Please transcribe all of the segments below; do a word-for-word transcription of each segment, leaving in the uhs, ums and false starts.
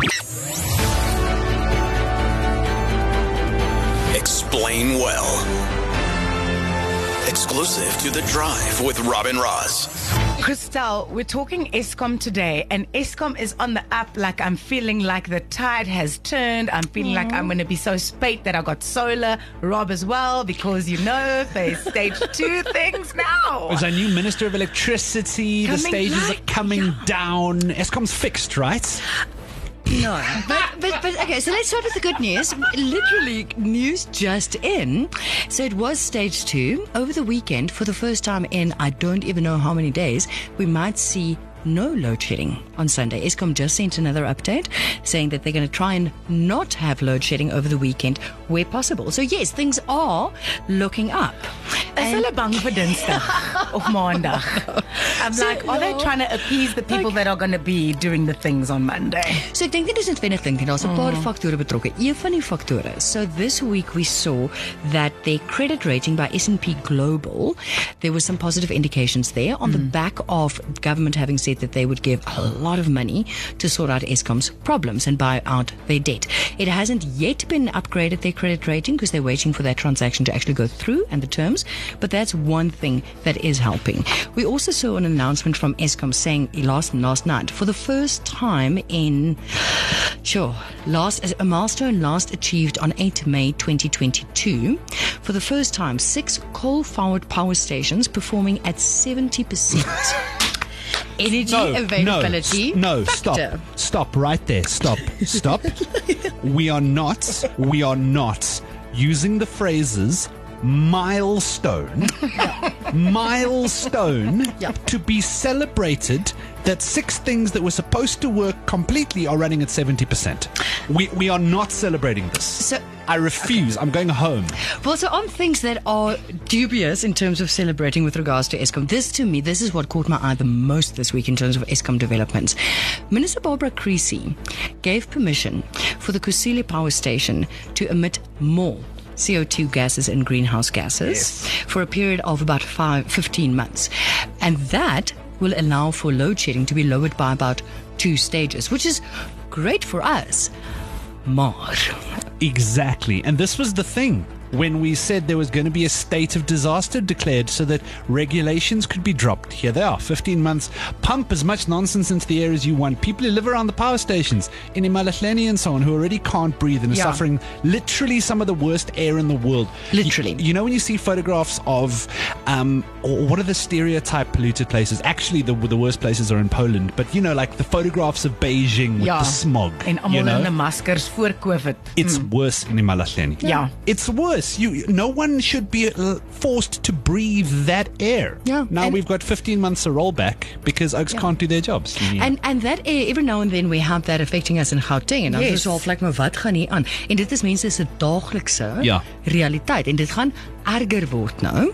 Explain Well. Exclusive to The Drive with Robin Ross. Christelle, we're talking Eskom today, and Eskom is on the up. Like, I'm feeling like the tide has turned. I'm feeling mm. like I'm going to be so spate that I got solar. Rob as well, because, you know, they stage two things now. There's a new Minister of Electricity. Coming the stages like, are coming yeah. down. Eskom's fixed, right? No, but, but but okay, so let's start with the good news. Literally, news just in. So it was stage two. Over the weekend, for the first time in I don't even know how many days, we might see no load shedding on Sunday. Eskom just sent another update saying that they're going to try and not have load shedding over the weekend where possible. So yes, things are looking up. Is hulle bang vir Dinsdag of Maandag? I'm so, like, are no. they trying to appease the people like, that are going to be doing the things on Monday? So ek dink dit is noodwendig dink en daar's 'n paar faktore betrokke. Een van die faktore. So this week we saw that their credit rating by S and P Global, there was some positive indications there on mm. the back of government having said that they would give a lot of money to sort out Eskom's problems and buy out their debt. It hasn't yet been upgraded, their credit rating, because they're waiting for that transaction to actually go through and the terms, but that's one thing that is helping. We also saw an announcement from Eskom saying last last night, for the first time in sure last a milestone last achieved on the eighth of May twenty twenty-two, for the first time six coal-fired power stations performing at seventy percent energy no, availability. No, no factor. stop. Stop right there. Stop. Stop. We are not, we are not using the phrases milestone, yeah. milestone yeah. to be celebrated that six things that were supposed to work completely are running at seventy percent. We we are not celebrating this. So I refuse. Okay. I'm going home. Well, so on things that are dubious in terms of celebrating with regards to Eskom, this to me, this is what caught my eye the most this week in terms of Eskom developments. Minister Barbara Creecy gave permission for the Kusile power station to emit more C O two gases and greenhouse gases yes. for a period of about five, fifteen months. And that will allow for load shedding to be lowered by about two stages, which is great for us. Maar. Exactly. And this was the thing. When we said there was going to be a state of disaster declared so that regulations could be dropped. Here they are, fifteen months. Pump as much nonsense into the air as you want. People who live around the power stations in eMalahleni and so on who already can't breathe and are yeah. suffering literally some of the worst air in the world. Literally. You, you know when you see photographs of, um, or what are the stereotype polluted places? Actually, the, the worst places are in Poland. But, you know, like the photographs of Beijing with yeah. the smog. En almal you know? in the maskers voor COVID. It's mm. worse in eMalahleni. Yeah. It's worse. You, no one should be forced to breathe that air. Yeah, now we've got fifteen months to roll back because Oaks yeah. can't do their jobs. Yeah. And and that air, every now and then we have that affecting us in Gauteng. En dan yes. is half like, maar wat gaan hier aan? En dit is mense se daaglikse ja. realiteit. En dit gaan erger word nou.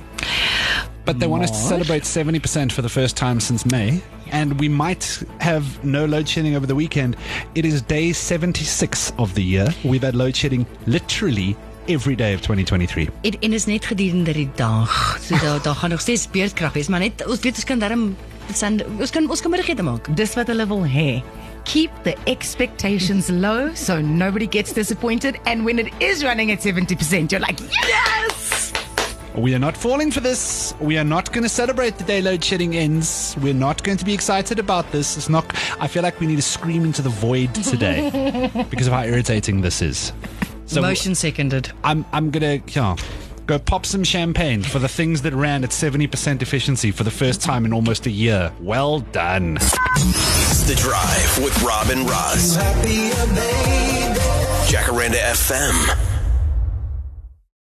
But they want us to celebrate seventy percent for the first time since May. And we might have no load shedding over the weekend. It is day seventy-six of the year. We've had load shedding literally every day of twenty twenty-three. Het en is net gedurende die dag. So daar daar gaan nog steeds beerdkrag wees, maar net ons weet ons kan daarom ons kan ons kan middagete maak. Dis wat hulle wil hê. Keep the expectations low so nobody gets disappointed, and when it is running at seventy percent you're like, yes! We are not falling for this. We are not going to celebrate the day load shedding ends. We're not going to be excited about this. It's not. I feel like we need to scream into the void today because of how irritating this is. So motion seconded. I'm I'm gonna yeah, go pop some champagne for the things that ran at seventy percent efficiency for the first time in almost a year. Well done. The Drive with Robin Ross. Jacaranda F M.